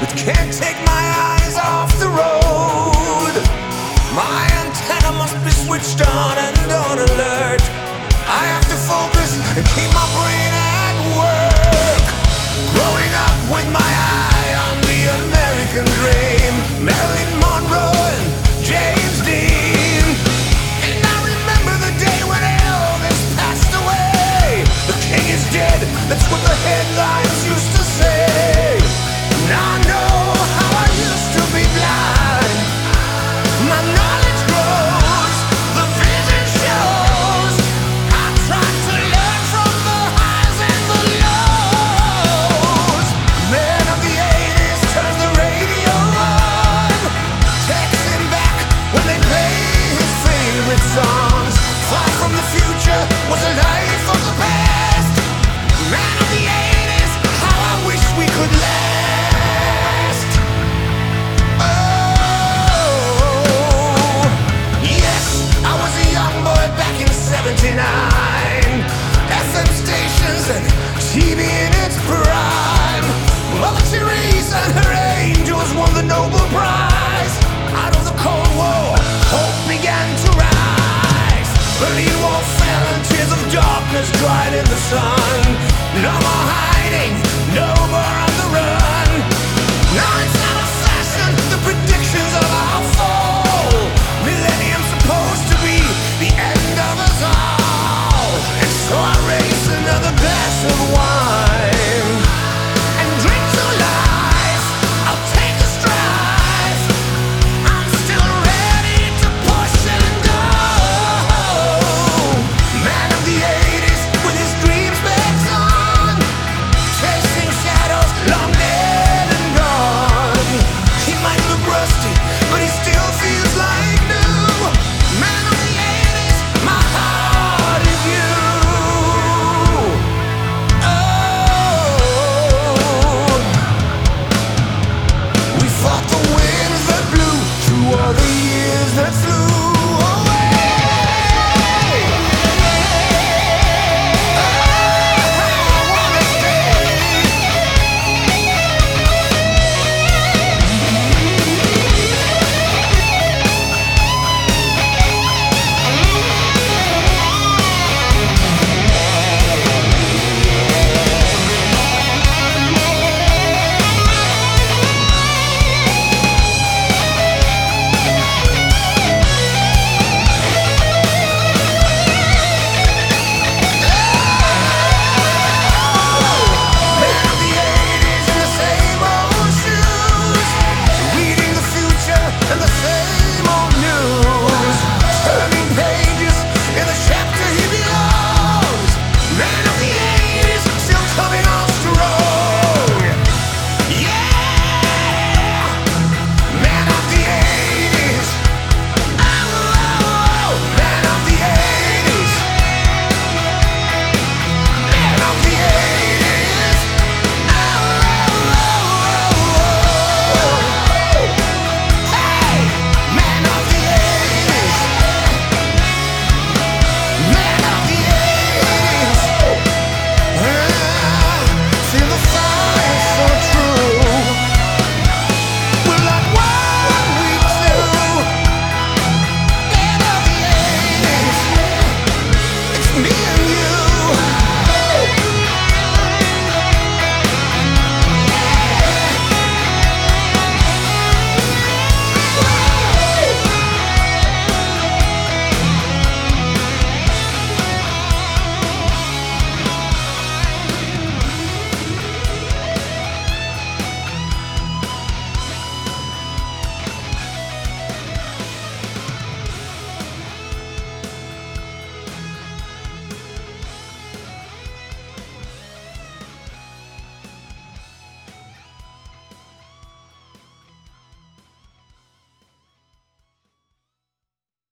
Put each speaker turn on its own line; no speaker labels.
but can't take my eyes off the road. My antenna must be switched on and on alert. I have to focus and keep my brain at work. Growing up with my eye on the American dream, Marilyn Monroe and James Dean. And I remember the day when Elvis passed away. The king is dead, that's what the headlines used to say. Now I know how I used to be blind. My knowledge grows, the vision shows. I tried to learn from the highs and the lows. Man of the 80s, turn the radio on. Texting back when they play his favorite songs. Far from the future was a life of the past. Man of the 80s, how I wish we could last. Oh, yes, I was a young boy back in '79. FM stations and TV in its prime. Mother Teresa and her angels won the Nobel Prize. Out of the Cold War, hope began to rise. Berlin Wall fell and tears of darkness dried in the sun. No more